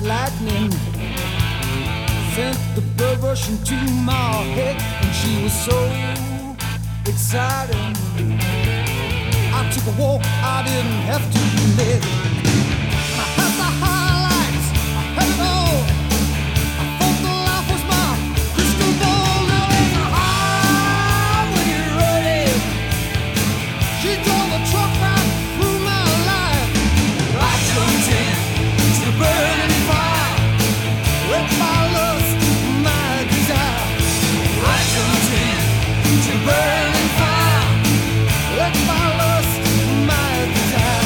lightning sent the blood rushing to my head, and she was so exciting. I took a walk, I didn't have to live. I had the highlights, I had it all. I thought the life was my crystal ball. Now there's a highway running. She drove a truck right through my life. I jumped into the burning fire, lit my lust, my desire. I jumped into the burning fire, lit my lust, my desire.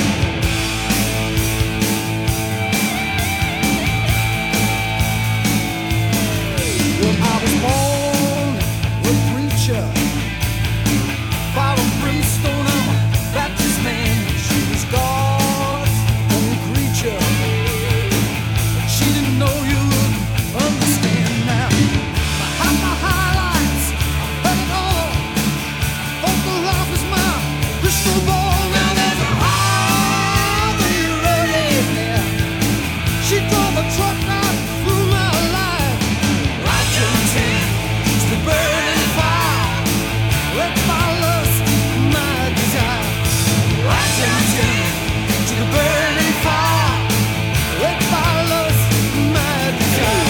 Well, I was born a preacher, fire and brimstone, I'm a Baptist man. She was God's own creature, but she didn't know you would understand now. I had my highlights, I had it all. Thought the life was my crystal ball. Now there's a highway running there. She drove a truck right through my life. I jumped into the burning fire, lit my lust, my desire. I jumped into the burning fire, lit my lust, my desire.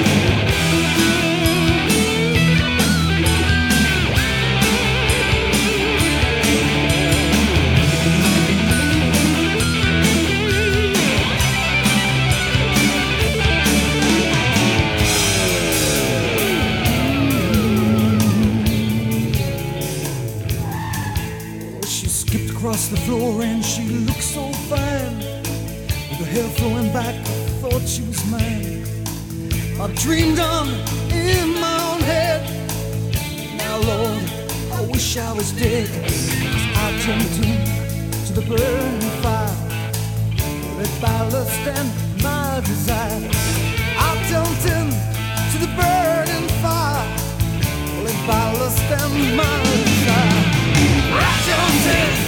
She skipped across the floor and she looked so fine. With her hair flowing back, I thought she was mine. I dreamed on in my own head. Now, Lord, I wish I was dead. 'Cause I jumped into the burning fire, lit by lust and my desire. I jumped into the burning fire, lit by lust and my desire. I jumped in